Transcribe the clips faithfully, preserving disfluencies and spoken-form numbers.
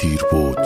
تیر بود.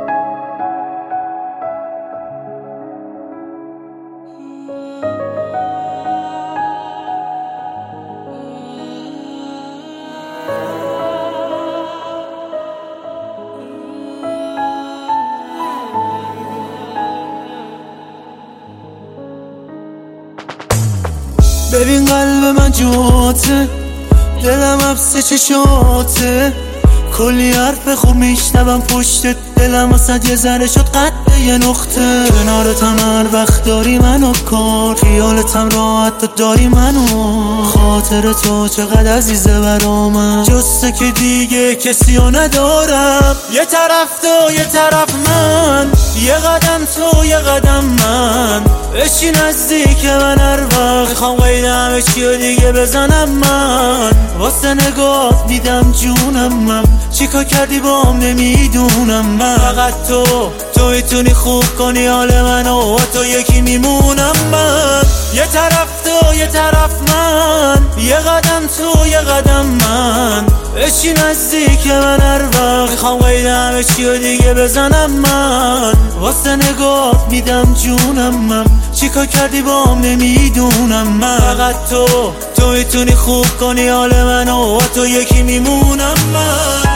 ببین قلب من جوته، دلم حبس چشاته، کلی حرف خوب میشنوم پشت دلم واسد یه ذره شد قد یه نقطه. کنارتم هر وقت داری منو کار، خیالتم راحت تو داری منو، خاطر تو چقدر عزیزه برامن، جسته که دیگه کسی رو ندارم. یه طرف تو یه طرف من، یه قدم تو یه قدم من، بشی نزدیک من هر وقت میخوام قیدم چیو دیگه بزنم. من واسه نگاه میدم جونم، من چیکار کردی بام نمیدونم. من فقط تو تو میتونی خوب کنی حال منو، و تو یکی میمونم. من یه طرف تو یه طرف من، یه قدم تو یه قدم من، بشی نزدیک من هر وقت میخوام قیدم چیو دیگه بزنم. من واسه نگاه میدم جونم، من چیکار کردی بام نمیدونم. من فقط تو تو میتونی خوب کنی حال منو، و تو یکی میمونم. من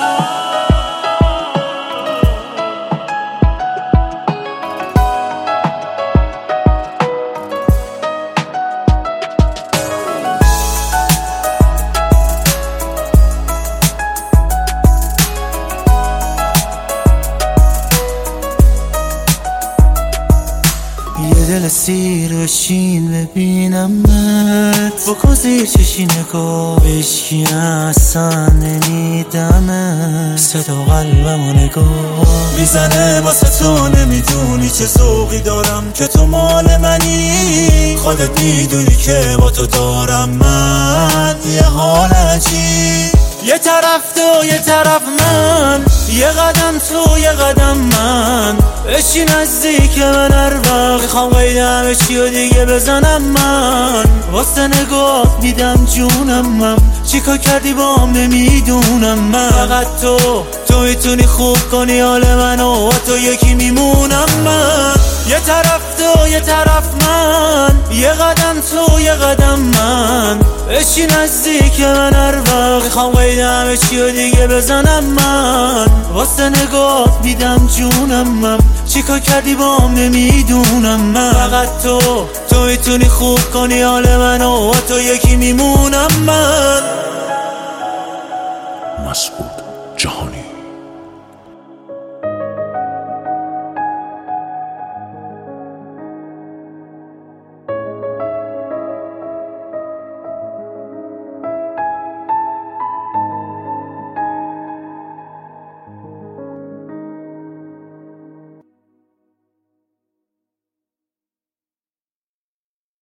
دل سیر بشین ببینمت، بکن زیر چشی نگاه بشکی اصلا نمیدمت، صدا قلبمو نگاه میزنه واسه تو. نمیدونی چه ذوقی دارم که تو مال منی، خودت میدونی که با تو دارم من یه حال عجیب. یه طرف تو یه طرف من، یه قدم تو یه قدم من، بشی نزدیک من هر وقت میخوام قیدم چیو دیگه بزنم. من واسه نگاه میدم جونم، من چیکار کردی بام نمیدونم. من فقط تو تو میتونی خوب کنی حال منو، و تو یکی میمونم. من یه طرف تو یه طرف من، یه قدم تو یه قدم من، بشی نزدیک من هر وقت میخوام قیدم چیو دیگه بزنم. من واسه نگاه میدم جونم، من چیکار کردی بام نمیدونم. من فقط تو تو میتونی خوب کنی حال منو، و تو یکی میمونم. من مسعود جهانی.